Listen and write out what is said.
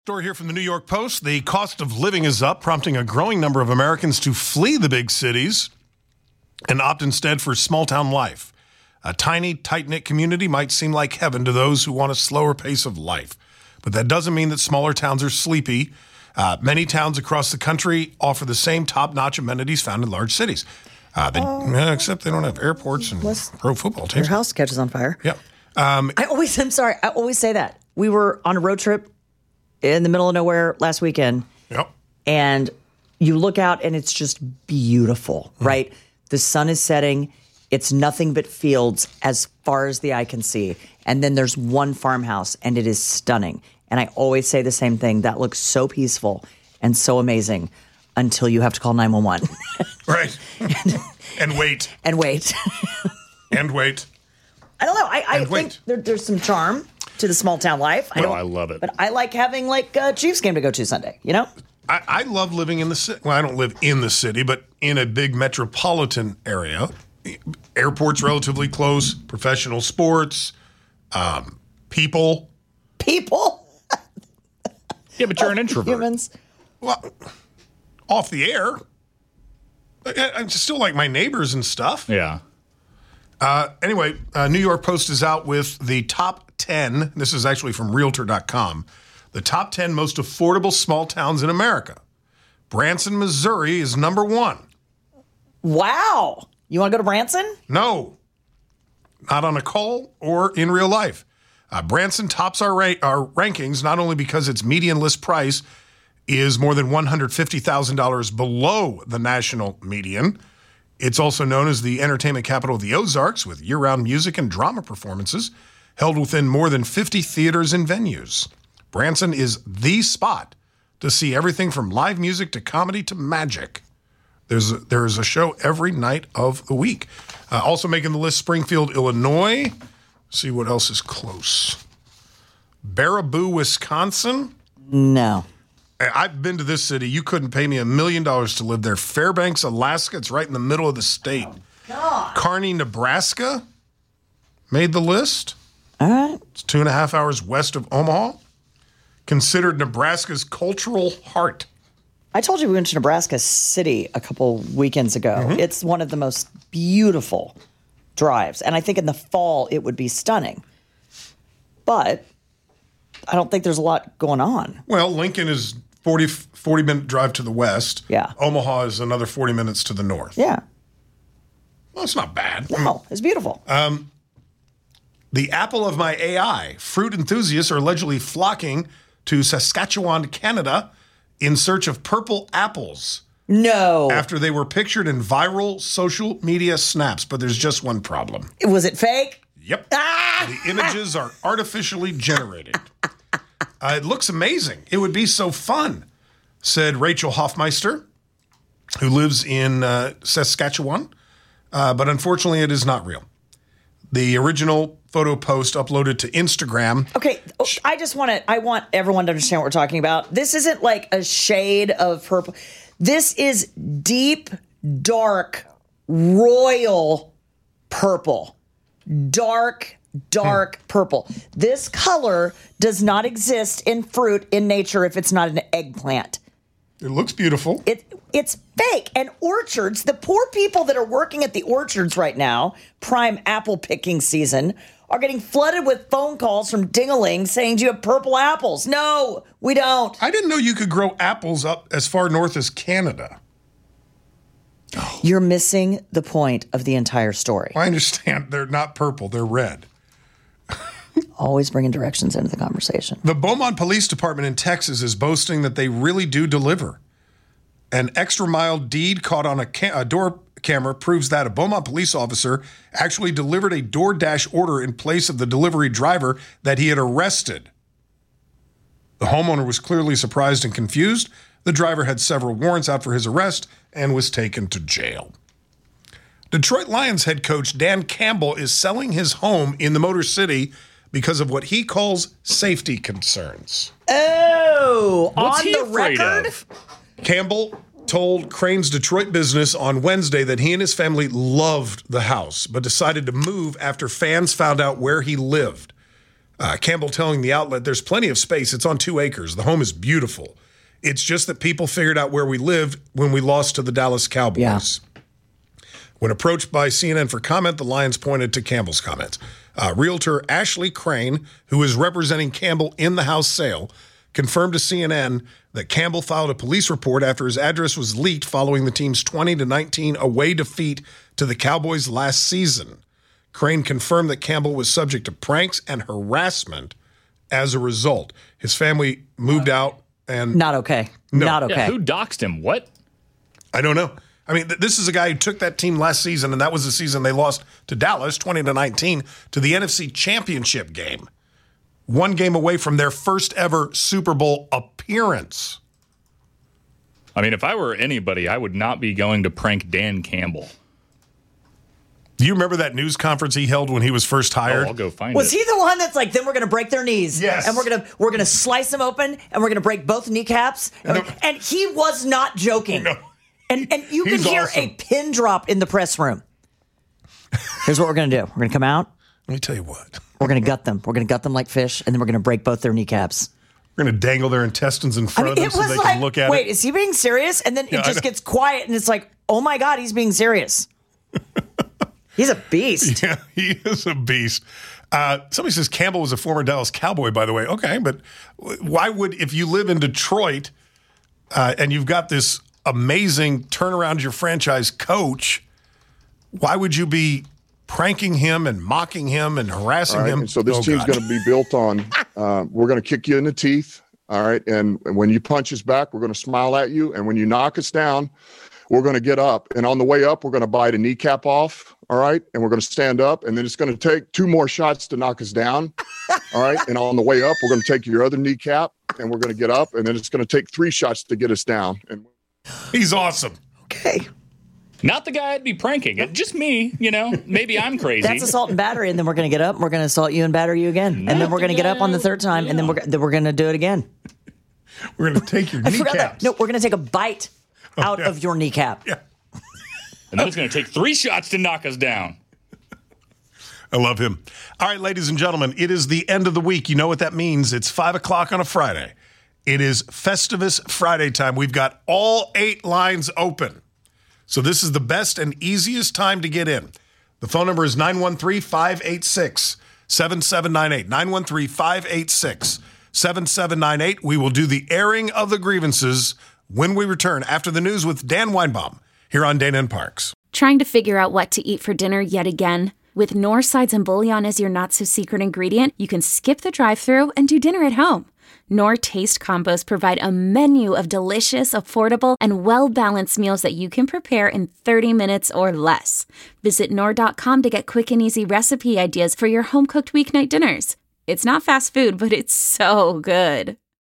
Story here from the New York Post. The cost of living is up, prompting a growing number of Americans to flee the big cities and opt instead for small-town life. A tiny, tight-knit community might seem like heaven to those who want a slower pace of life. But that doesn't mean that smaller towns are sleepy. Many towns across the country offer the same top-notch amenities found in large cities. Except they don't have airports and pro football teams. Your house catches on fire. Yep. I always say that. We were on a road trip in the middle of nowhere last weekend. Yep. And you look out and it's just beautiful, right? The sun is setting. It's nothing but fields as far as the eye can see. And then there's one farmhouse and it is stunning. And I always say the same thing. That looks so peaceful and so amazing until you have to call 911. Right. And wait. And wait. And wait. I don't know. I think there's some charm to the small town life. I love it. But I like having like a Chiefs game to go to Sunday, you know? I love living in the city. Well, I don't live in the city, but in a big metropolitan area. Airport's relatively close, professional sports, people. People? Yeah, but you're an introvert. Humans. Well, off the air. I still like my neighbors and stuff. Yeah. Anyway, New York Post is out with the top 10. This is actually from Realtor.com. The top 10 most affordable small towns in America. Branson, Missouri is number 1. Wow. You want to go to Branson? No. Not on a call or in real life. Branson tops our rankings not only because its median list price is more than $150,000 below the national median. It's also known as the entertainment capital of the Ozarks, with year-round music and drama performances held within more than 50 theaters and venues. Branson is the spot to see everything from live music to comedy to magic. There's a show every night of the week. Also making the list, Springfield, Illinois. See what else is close. Baraboo, Wisconsin. No. I've been to this city. You couldn't pay me $1 million to live there. Fairbanks, Alaska. It's right in the middle of the state. Oh, God. Kearney, Nebraska made the list. All right. It's 2.5 hours west of Omaha. Considered Nebraska's cultural heart. I told you we went to Nebraska City a couple weekends ago. Mm-hmm. It's one of the most beautiful drives. And I think in the fall it would be stunning. But I don't think there's a lot going on. Well, Lincoln is 40-minute drive to the west. Yeah. Omaha is another 40 minutes to the north. Yeah. Well, it's not bad. No, it's beautiful. The apple of my AI. Fruit enthusiasts are allegedly flocking to Saskatchewan, Canada, in search of purple apples. No. After they were pictured in viral social media snaps. But there's just one problem. Was it fake? Yep. The images are artificially generated. It looks amazing. It would be so fun, said Rachel Hoffmeister, who lives in Saskatchewan. But unfortunately, it is not real. The original photo post uploaded to Instagram. Okay, I want everyone to understand what we're talking about. This isn't like a shade of purple. This is deep, dark, royal purple. Dark purple. This color does not exist in fruit in nature if it's not an eggplant. It looks beautiful. It's fake. And orchards, the poor people that are working at the orchards right now, prime apple picking season, are getting flooded with phone calls from ding-a-ling saying, do you have purple apples? No, we don't. I didn't know you could grow apples up as far north as Canada. You're missing the point of the entire story. I understand. They're not purple. They're red. Always bringing directions into the conversation. The Beaumont Police Department in Texas is boasting that they really do deliver. An extra-mile deed caught on a door camera proves that a Beaumont police officer actually delivered a DoorDash order in place of the delivery driver that he had arrested. The homeowner was clearly surprised and confused. The driver had several warrants out for his arrest and was taken to jail. Detroit Lions head coach Dan Campbell is selling his home in the Motor City because of what he calls safety concerns. Oh, What's on he the afraid record? of? Campbell told Crane's Detroit Business on Wednesday that he and his family loved the house, but decided to move after fans found out where he lived. Campbell telling the outlet, there's plenty of space. It's on 2 acres. The home is beautiful. It's just that people figured out where we lived when we lost to the Dallas Cowboys. Yeah. When approached by CNN for comment, the Lions pointed to Campbell's comments. Realtor Ashley Crane, who is representing Campbell in the house sale, confirmed to CNN that Campbell filed a police report after his address was leaked following the team's 20-19 away defeat to the Cowboys last season. Crane confirmed that Campbell was subject to pranks and harassment as a result. His family moved out and... Not okay. No. Not okay. Yeah, who doxed him? What? I don't know. I mean, this is a guy who took that team last season, and that was the season they lost to Dallas, 20-19, to the NFC Championship game. 1 game away from their first ever Super Bowl appearance. I mean, if I were anybody, I would not be going to prank Dan Campbell. Do you remember that news conference he held when he was first hired? Oh, I'll go find Was it. he the one that's like, then we're going to break their knees? Yes. And we're gonna slice them open, and we're going to break both kneecaps? And he was not joking. No. And you can He's hear awesome. a pin drop in the press room. Here's what we're going to do. We're going to come out. Let me tell you what. We're going to gut them. We're going to gut them like fish, and then we're going to break both their kneecaps. We're going to dangle their intestines in front of them It so was they like, can look at wait, it. is he being serious? And then Yeah, it I just know. gets quiet, and it's like, oh my God, he's being serious. He's a beast. Yeah, he is a beast. Somebody says Campbell was a former Dallas Cowboy, by the way. Okay, but why would, if you live in Detroit and you've got this amazing turnaround your franchise coach, why would you be pranking him and mocking him and harassing him? And so this Oh, team's God. going to be built on, we're going to kick you in the teeth. All right. And when you punch us back, we're going to smile at you. And when you knock us down, we're going to get up. And on the way up, we're going to bite a kneecap off. All right. And we're going to stand up. And then it's going to take 2 more shots to knock us down. All right. And on the way up, we're going to take your other kneecap and we're going to get up. And then it's going to take 3 shots to get us down. And He's awesome. Okay. Not the guy I'd be pranking. Just me, Maybe I'm crazy. That's assault and battery, and then we're going to get up, and we're going to assault you and batter you again. And then we're going to get up on the 3rd time, and then we're going to do it again. We're going to take your I forgot that. kneecaps. No, we're going to take a bite out yeah. of your kneecap. Yeah. And then it's going to take 3 shots to knock us down. I love him. All right, ladies and gentlemen, it is the end of the week. You know what that means. It's 5 o'clock on a Friday. It is Festivus Friday time. We've got all 8 lines open. So this is the best and easiest time to get in. The phone number is 913-586-7798. 913-586-7798. We will do the airing of the grievances when we return after the news with Dan Weinbaum here on Dana and Parks. Trying to figure out what to eat for dinner yet again? With Knorr sides and bouillon as your not-so-secret ingredient, you can skip the drive-thru and do dinner at home. Knorr Taste Combos provide a menu of delicious, affordable, and well-balanced meals that you can prepare in 30 minutes or less. Visit Knorr.com to get quick and easy recipe ideas for your home-cooked weeknight dinners. It's not fast food, but it's so good.